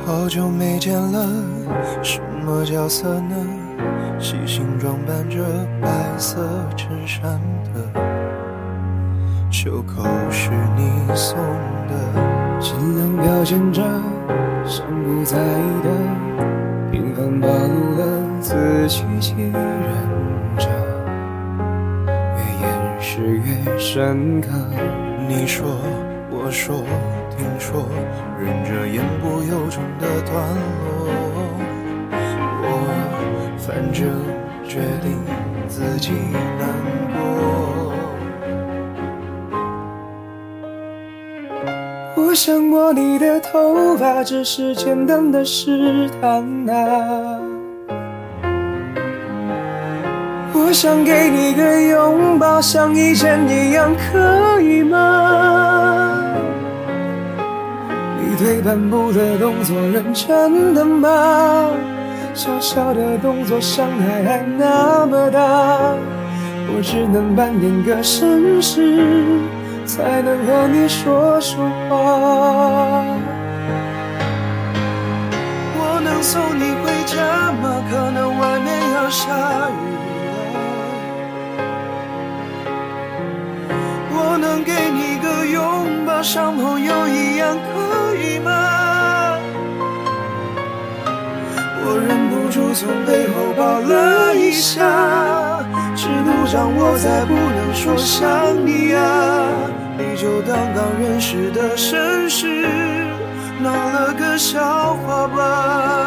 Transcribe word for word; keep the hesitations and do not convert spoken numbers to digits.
好久没见了，什么角色呢？细心装扮着白色衬衫的，袖口是你送的，尽量表现着像不在意的，频繁暴露了自欺欺人着，越掩饰越深刻。你说我说听说，忍着言不由衷的段落，我反正决定自己难过。我想摸你的头发，只是简单的试探啊。我想给你个拥抱，像以前一样，可以吗？你退半步的动作，认真的吗？小小的动作，伤害还那么大，我只能扮演个绅士，才能和你说说话。我能送你回家吗？可能外面要下雨了。我能给你个拥抱，像朋友一样，可以吗？我忍不住从背后抱了一下，尺度上我才不能说想你啊。你就当刚认识的绅士，闹了个笑话吧。